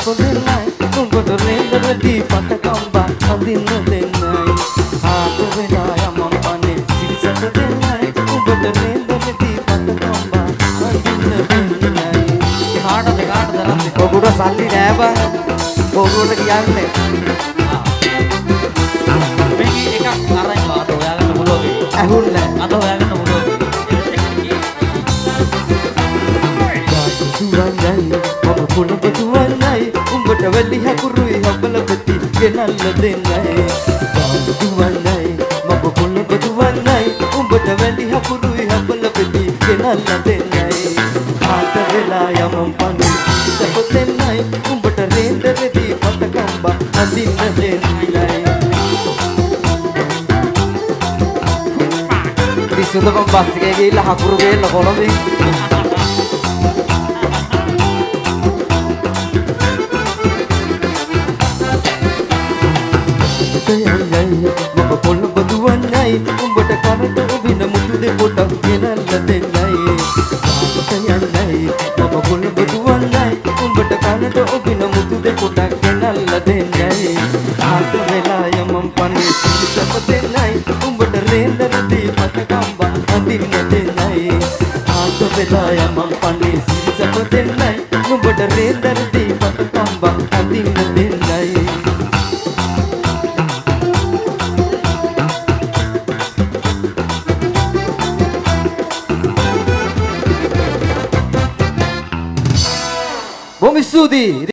සපදෙන්නයි උඹට රේන්දරදී පටකම්බ අඳින්න දෙන්නයි ආත වෙලා යමම් පන්නේ සිරිසට දෙන්නයි උඹට රේන්දරදී පටකම්බ අඳින්න දෙන්නයි කාටද රන්නේ කොගුර සල්ලි නෑ බං කොගුරට කියන්නේ මේක එකක් අරන් මාත හොයාගන්න පුළුවන් ඇහුන්නේ අද හොයාගන්න පුළුවන් පුණප දුවන්නයි උඹට වැඩි හකුරුයි හබලපති ගෙනල්ල දෙන්නයි දුවන්නයි මම පුණප දුවන්නයි උඹට වැඩි හකුරුයි හබලපති ගෙනල්ල දෙන්නයි ආත වෙලා යමම් පන්නේ සපතෙන්නයි උඹට රේන්දරදී පටකම්බ අඳින්න දෙන්නයි විසුදකම් බස් එකේ ගිහිල්ලා හකුරු ගේන්න කොළඹින් මම පොළොව දුවන්නයි උඹට කරට ඔබින මුතු දෙපොටක් ගෙනල්ල දෙන්නයි යන්නයි මම පොළොව දුවන්නයි උඹට කරට ඔබින මුතු දෙපොටක් ගෙනල්ල දෙන්නයි ආත වෙලා යමම් පන්නේ සිරිසප දෙන්නයි උඹට රේන්දරදී පටකම්බ අඳින්න දෙන්නයි ආත වෙලා යමම් පන්නේ සිරිසප දෙන්නයි උඹට රේන්දරදී පටකම්බ අඳින්න දෙන්නයි Bom estúdio!